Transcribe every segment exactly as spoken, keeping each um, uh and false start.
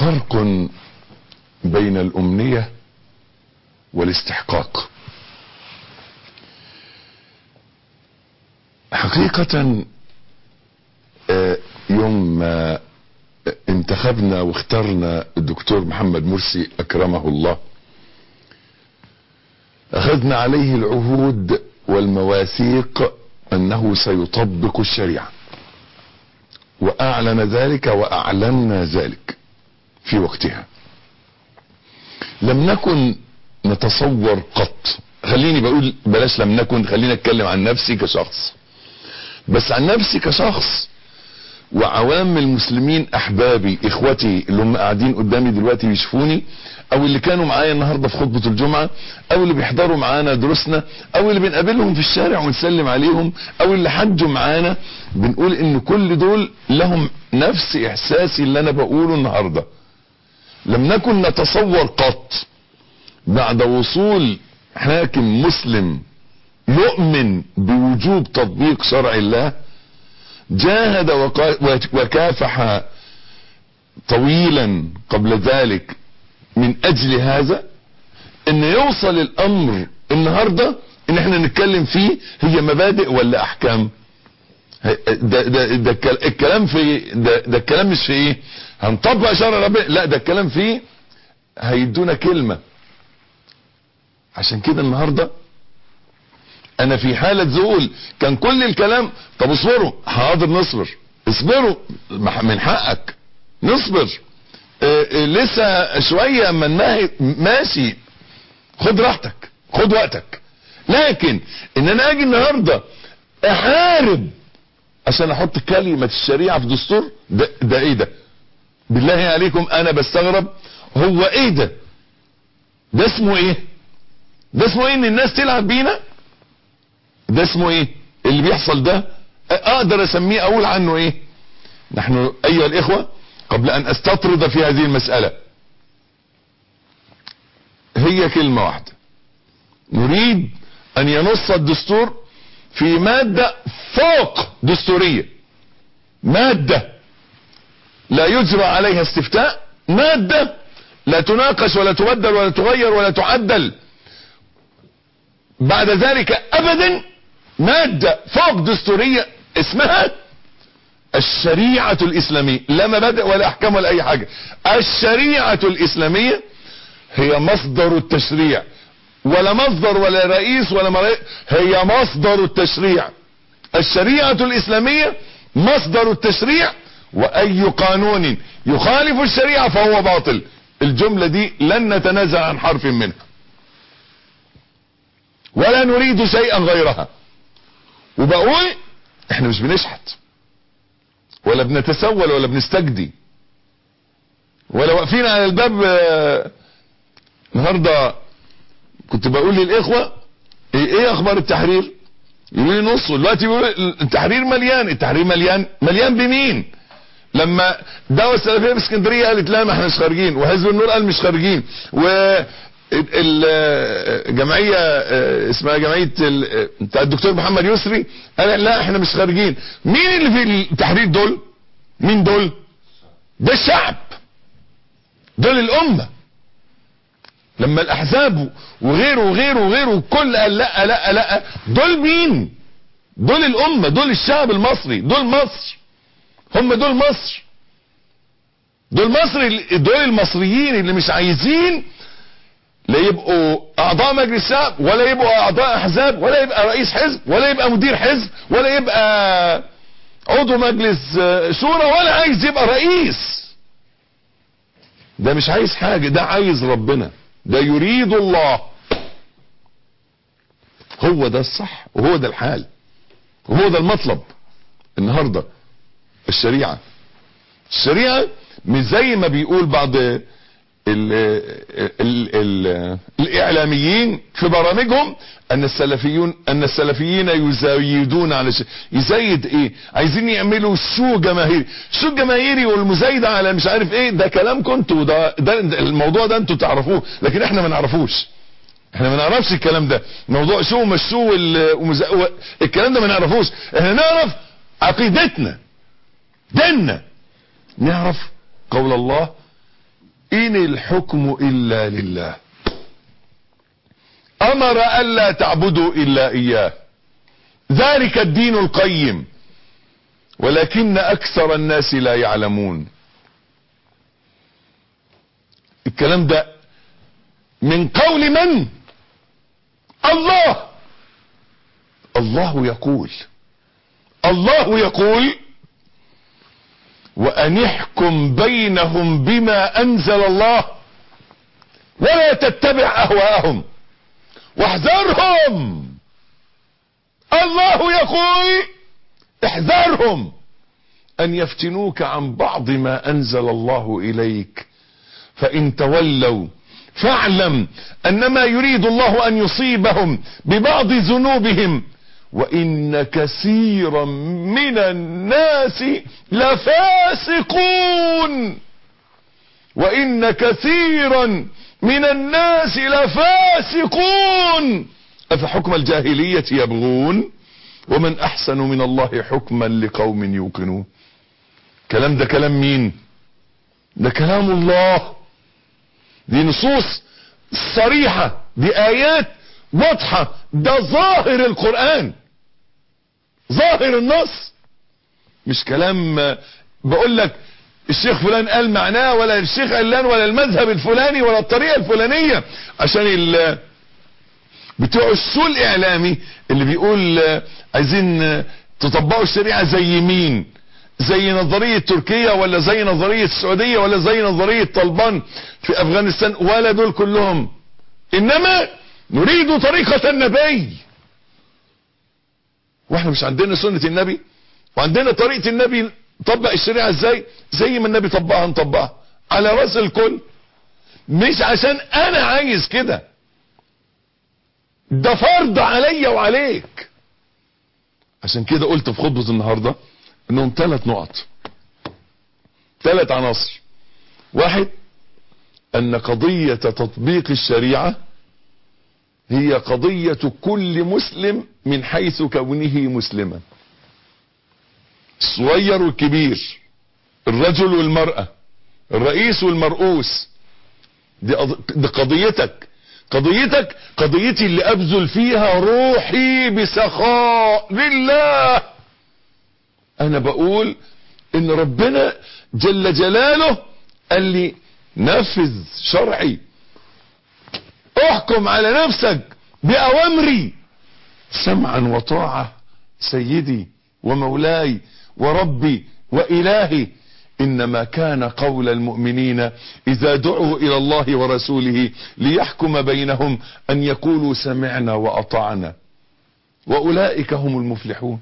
فرق بين الأمنية والاستحقاق. حقيقة يوم ما انتخبنا واخترنا الدكتور محمد مرسي أكرمه الله، أخذنا عليه العهود والمواثيق أنه سيطبق الشريعة، وأعلن ذلك وأعلنا ذلك في وقتها. لم نكن نتصور قط، خليني بقول بلاش لم نكن، خليني اتكلم عن نفسي كشخص، بس عن نفسي كشخص وعوام المسلمين احبابي اخوتي اللي هم قاعدين قدامي دلوقتي بيشوفوني، او اللي كانوا معايا النهارده في خطبة الجمعة، او اللي بيحضروا معانا دروسنا، او اللي بنقابلهم في الشارع ونسلم عليهم، او اللي حجوا معانا. بنقول ان كل دول لهم نفس احساسي اللي انا بقوله النهارده. لم نكن نتصور قط بعد وصول حاكم مسلم يؤمن بوجوب تطبيق شرع الله، جاهد وكافح طويلا قبل ذلك من اجل هذا، ان يوصل الامر النهاردة ان احنا نتكلم فيه هي مبادئ ولا احكام. ده, ده, ده الكلام في ده, ده الكلام مش في ايه هنطبق شرع ربنا، لا ده الكلام فيه هيدونا كلمة. عشان كده النهاردة انا في حالة ذهول. كان كل الكلام طب اصبروا، حاضر نصبر، اصبروا من حقك نصبر، اه اه لسه شوية اما النهي ماشي، خد راحتك خد وقتك. لكن ان انا اجي النهاردة احارب عشان احط كلمة الشريعة في دستور، ده, ده ايه ده؟ بالله عليكم انا بستغرب، هو ايه ده؟ ده اسمه ايه؟ ده اسمه ايه ان الناس تلعب بينا؟ ده اسمه ايه اللي بيحصل ده؟ اقدر اسميه اقول عنه ايه؟ نحن ايها الاخوة قبل ان استطرد في هذه المسألة، هي كلمة واحدة، نريد ان ينص الدستور في مادة فوق دستورية، مادة لا يجرى عليها استفتاء، مادة لا تناقش ولا تبدل ولا تغير ولا تعدل بعد ذلك ابدا، مادة فوق دستورية اسمها الشريعة الاسلامية، لا مبادئ ولا احكام ولا اي حاجة. الشريعة الاسلامية هي مصدر التشريع، ولا مصدر ولا رئيس ولا مرئيس، هي مصدر التشريع. الشريعة الاسلامية مصدر التشريع، واي قانون يخالف الشريعة فهو باطل. الجملة دي لن نتنازل عن حرف منها ولا نريد شيئا غيرها. وبقول احنا مش بنشحت ولا بنتسول ولا بنستجدي ولا واقفين على الباب. النهارده كنت بقول للاخوة ايه اخبار التحرير، يقولوا لي نصه دلوقتي، يقولوا التحرير مليان. التحرير مليان مليان بمين؟ لما دعوة السلفية في اسكندرية قالت لا ما احنا مش خارجين، وحزب النور قال مش خارجين، و الجمعية اسمها جمعية بتاع الدكتور محمد يسري قال لا احنا مش خارجين. مين اللي في التحرير دول؟ مين دول؟ ده الشعب، دول الامة. لما الاحزاب وغيره وغيره وغيره كل قال لا لا لا، دول مين؟ دول الامة، دول الشعب المصري، دول مصر، هم دول مصر، دول مصر، دول المصريين اللي مش عايزين لا يبقوا اعضاء مجلس الشعب ولا يبقوا اعضاء احزاب ولا يبقى رئيس حزب ولا يبقى مدير حزب ولا يبقى عضو مجلس شورى ولا عايز يبقى رئيس. ده مش عايز حاجة، ده عايز ربنا، ده يريد الله. هو ده الصح وهو ده الحال وهو ده المطلب. النهاردة الشريعة الشريعة مش زي ما بيقول بعض ال ال ال الاعلاميين في برامجهم ان السلفيون ان السلفيين يزايدون على شيء. يزايد ايه؟ عايزين يعملوا شو جماهيري، شو جماهيري والمزايدة على مش عارف ايه. ده كلام كنتوا، ده, ده الموضوع ده انتوا تعرفوه، لكن احنا ما نعرفوش، احنا ما نعرفش الكلام ده. موضوع شو مش شو والمزا... الكلام ده ما نعرفوش. احنا نعرف عقيدتنا، ديننا، نعرف قول الله إن الحكم إلا لله أمر ألا تعبدوا إلا إياه ذلك الدين القيم ولكن أكثر الناس لا يعلمون. الكلام ده من قول من؟ الله. الله يقول الله يقول وأن احكم بينهم بما أنزل الله ولا تتبع أهواءهم واحذرهم. الله يقول احذرهم أن يفتنوك عن بعض ما أنزل الله إليك فإن تولوا فاعلم أنما يريد الله أن يصيبهم ببعض ذنوبهم وإن كثيرا من الناس لفاسقون وإن كثيرا من الناس لفاسقون أفحكم الجاهلية يبغون ومن أحسن من الله حكما لقوم يوقنون. كلام ده كلام مين؟ ده كلام الله. دي نصوص صريحة، دي آيات واضحة، ده ظاهر القرآن، ظاهر النص، مش كلام بقول لك الشيخ فلان قال معناه ولا الشيخ علان ولا المذهب الفلاني ولا الطريقة الفلانية. عشان بتوع السوء الإعلامي اللي بيقول عايزين تطبقوا الشريعة زي مين؟ زي نظرية تركيا ولا زي نظرية السعودية ولا زي نظرية طالبان في أفغانستان ولا دول كلهم، إنما نريد طريقة النبي. واحنا مش عندنا سنة النبي وعندنا طريقة النبي طبق الشريعة ازاي؟ زي ما النبي طبقها نطبقها على رأس الكل، مش عشان انا عايز كده، ده فرض عليا وعليك. عشان كده قلت في خطبة النهاردة انهم ثلاث نقط، ثلاث عناصر. واحد، ان قضية تطبيق الشريعة هي قضية كل مسلم من حيث كونه مسلما، الصغير والكبير، الرجل والمرأة، الرئيس والمرؤوس. دي, دي قضيتك قضيتك قضيتي اللي ابذل فيها روحي بسخاء لله. انا بقول ان ربنا جل جلاله قال لي نفذ شرعي، احكم على نفسك بأوامري سمعا وطاعة سيدي ومولاي وربي وإلهي. إنما كان قول المؤمنين إذا دعوا إلى الله ورسوله ليحكم بينهم أن يقولوا سمعنا وأطعنا وأولئك هم المفلحون.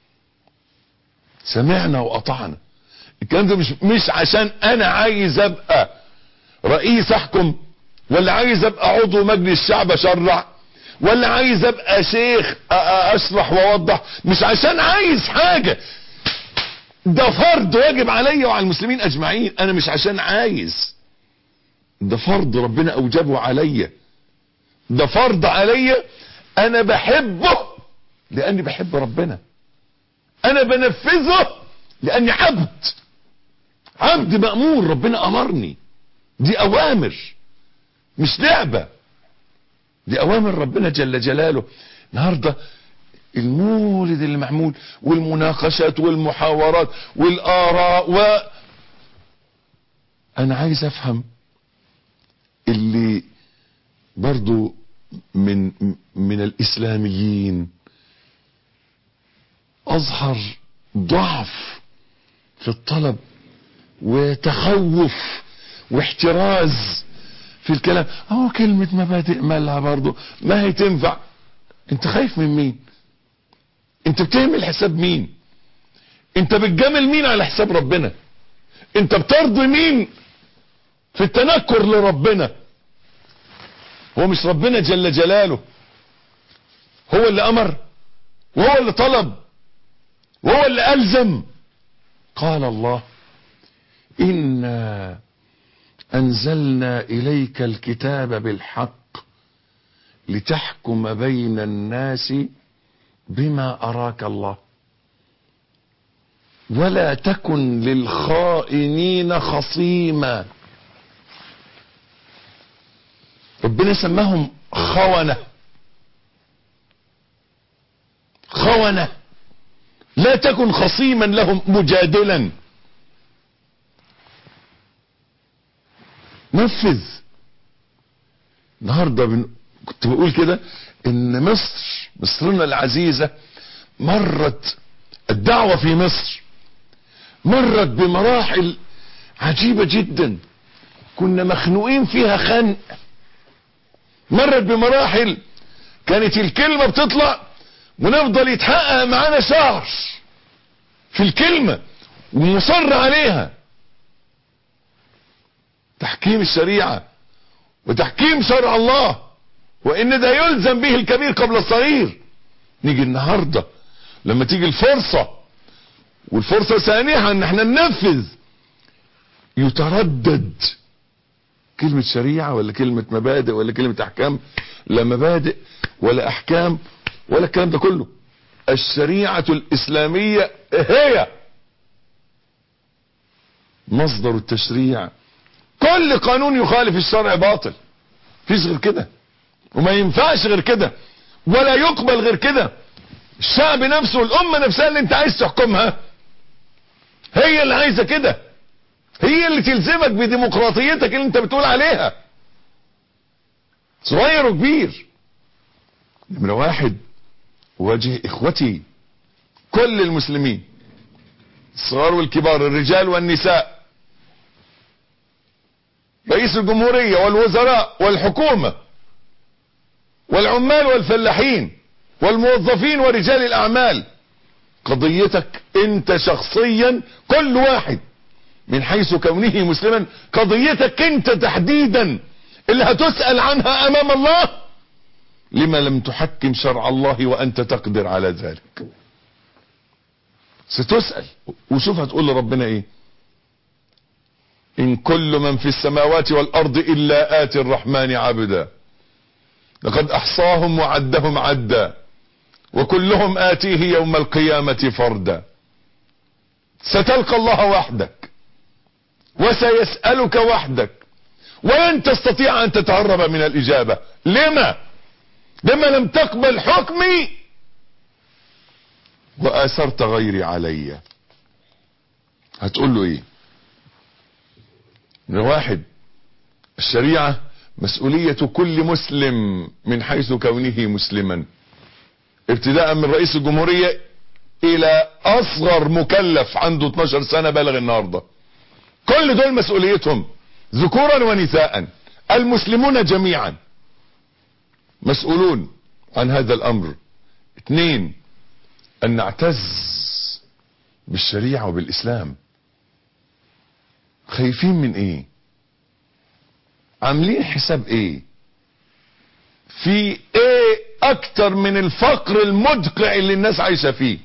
سمعنا وأطعنا. الكلام ده مش, مش عشان أنا عايز أبقى رئيس أحكم، ولا عايز أبقى عضو مجلس شعب أشرع، ولا عايز أبقى شيخ أشرح وأوضح، مش عشان عايز حاجة، ده فرض واجب عليا وعلى المسلمين اجمعين. انا مش عشان عايز، ده فرض ربنا اوجبه عليا، ده فرض عليا. انا بحبه لاني بحب ربنا، انا بنفذه لاني عبد عبد مأمور، ربنا امرني. دي اوامر مش لعبة، دي اوامر ربنا جل جلاله. النهارده المولد اللي معمول والمناقشات والمحاورات والآراء، و انا عايز افهم اللي برضو من من الاسلاميين اظهر ضعف في الطلب وتخوف واحتراز في الكلام. اهو كلمة مبادئ مالها برضو ما هي تنفع. انت خايف من مين؟ انت بتعمل حساب مين؟ انت بتجامل مين على حساب ربنا؟ انت بترضي مين في التنكر لربنا؟ هو مش ربنا جل جلاله هو اللي امر وهو اللي طلب وهو اللي الزم؟ قال الله إنا أنزلنا إليك الكتاب بالحق لتحكم بين الناس بما أراك الله ولا تكن للخائنين خصيما. ربنا سماهم خونة. خونة. لا تكن خصيما لهم مجادلا. نفذ. النهاردة بن... كنت بقول كده ان مصر، مصرنا العزيزة، مرت الدعوة في مصر مرت بمراحل عجيبة جدا كنا مخنوقين فيها خنق. مرت بمراحل كانت الكلمة بتطلع ونفضل يتحقق معانا شهر في الكلمة ومصر عليها. تحكيم الشريعة وتحكيم شرع الله، وان ده يلزم به الكبير قبل الصغير. نيجي النهاردة لما تيجي الفرصة، والفرصة سانحة ان احنا ننفذ، يتردد كلمة شريعة ولا كلمة مبادئ ولا كلمة احكام. لا مبادئ ولا احكام ولا الكلام ده كله. الشريعة الاسلامية هي مصدر التشريع. كل قانون يخالف الشرع باطل، فيش غير كده وما ينفعش غير كده ولا يقبل غير كده. الشعب نفسه والامة نفسها اللي انت عايز تحكمها هي اللي عايزة كده، هي اللي تلزمك بديمقراطيتك اللي انت بتقول عليها، صغير وكبير. نمرة واحد، واجه اخوتي كل المسلمين الصغار والكبار، الرجال والنساء، رئيس الجمهورية والوزراء والحكومة والعمال والفلاحين والموظفين ورجال الاعمال. قضيتك انت شخصيا، كل واحد من حيث كونه مسلما، قضيتك انت تحديدا اللي هتسأل عنها امام الله. لما لم تحكم شرع الله وانت تقدر على ذلك؟ ستسأل وشوف هتقول لربنا ايه. ان كل من في السماوات والارض الا آتي الرحمن عبدا لقد احصاهم وعدهم عدا وكلهم آتيه يوم القيامة فردا. ستلقى الله وحدك وسيسألك وحدك ولن تستطيع ان تتهرب من الاجابة. لما؟ لما لم تقبل حكمي واثرت غيري علي. هتقول له ايه؟ واحد، الشريعة مسؤولية كل مسلم من حيث كونه مسلما، ابتداء من رئيس الجمهورية الى اصغر مكلف عنده اتناشر سنة بالغ النهاردة. كل دول مسؤوليتهم ذكورا ونساء، المسلمون جميعا مسؤولون عن هذا الامر. اثنين، ان نعتز بالشريعة وبالاسلام. خايفين من ايه؟ عاملين حساب ايه؟ في ايه اكتر من الفقر المدقع اللي الناس عايشة فيه؟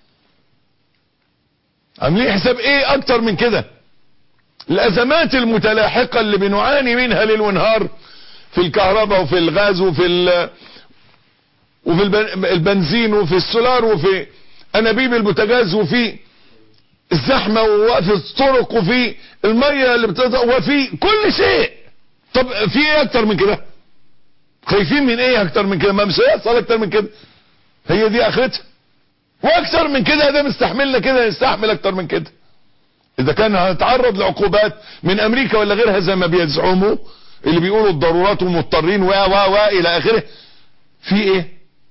عاملين حساب ايه اكتر من كده؟ الازمات المتلاحقة اللي بنعاني منها ليل ونهار في الكهرباء وفي الغاز وفي ال وفي البنزين وفي السولار وفي انابيب البوتاجاز وفي الزحمة ووقف الطرق وفي المية اللي بتطلع وفي كل شيء. طب في ايه اكتر من كده؟ خايفين من ايه اكتر من كده؟ ما مش هيحصل اكتر من كده. هي دي اخرتها. واكتر من كده ده مستحملنا كده، يستحمل اكتر من كده. اذا كان هنتعرض لعقوبات من امريكا ولا غيرها زي ما بيزعموا اللي بيقولوا الضرورات ومضطرين و و و الى اخره، في ايه؟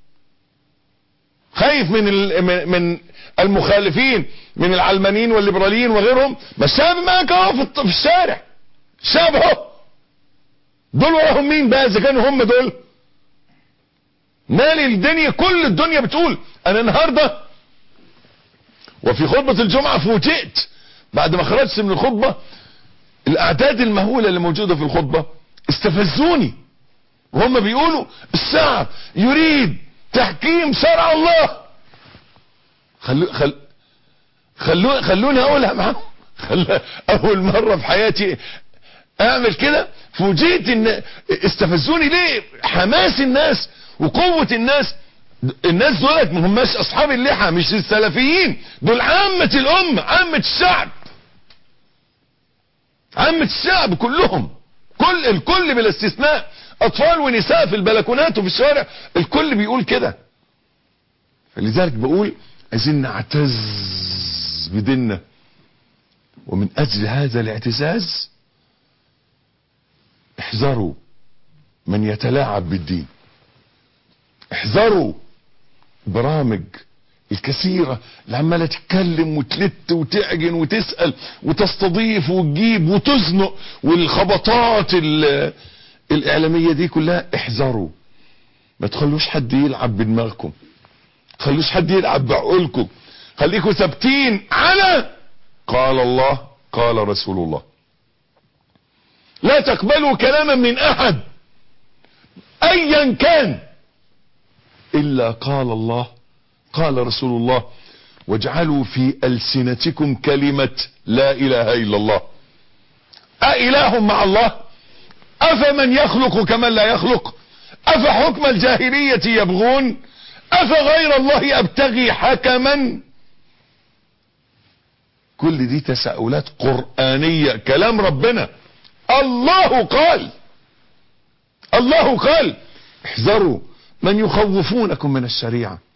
خايف من من المخالفين من العلمانيين والليبراليين وغيرهم. ما الشعب معاك اهو في الشارع، الشعب اهو. دول وراهم مين بقى اذا كانوا هم دول؟ مال الدنيا، كل الدنيا بتقول. انا النهارده وفي خطبة الجمعة فوجئت بعد ما خرجت من الخطبة، الاعداد المهولة اللي موجودة في الخطبة استفزوني، وهم بيقولوا الشعب يريد تحكيم شرع الله. خلو خل خلو خلوني اقولها معاهم. خل... اول مرة في حياتي اعمل كده. فوجئت ان استفزوني ليه؟ حماس الناس وقوة الناس. الناس دولت ما هماش اصحاب اللحى، مش السلفيين، دول عامة الامة، عامة الشعب، عامة الشعب كلهم، كل الكل بلا استثناء اطفال ونساء في البلكونات وفي الشوارع، الكل بيقول كده. فلذلك بقول عايزين نعتز بديننا، ومن اجل هذا الاعتزاز احذروا من يتلاعب بالدين، احذروا برامج الكثيرة اللي عمالة تتكلم وتلت وتعجن وتسأل وتستضيف وتجيب وتزنق، والخبطات الإعلامية دي كلها. احذروا، ما تخلوش حد يلعب بدماغكم، ما تخلوش حد يلعب بعقولكم، خليكم ثابتين على قال الله قال رسول الله. لا تقبلوا كلاما من أحد أيا كان إلا قال الله قال رسول الله. واجعلوا في ألسنتكم كلمة لا إله إلا الله. أإله مع الله؟ أفمن يخلق كمن لا يخلق؟ أفحكم الجاهلية يبغون؟ أفغير الله أبتغي حكما؟ كل دي تساؤلات قرآنية، كلام ربنا. الله قال الله قال احذروا من يخوفونكم من الشريعة.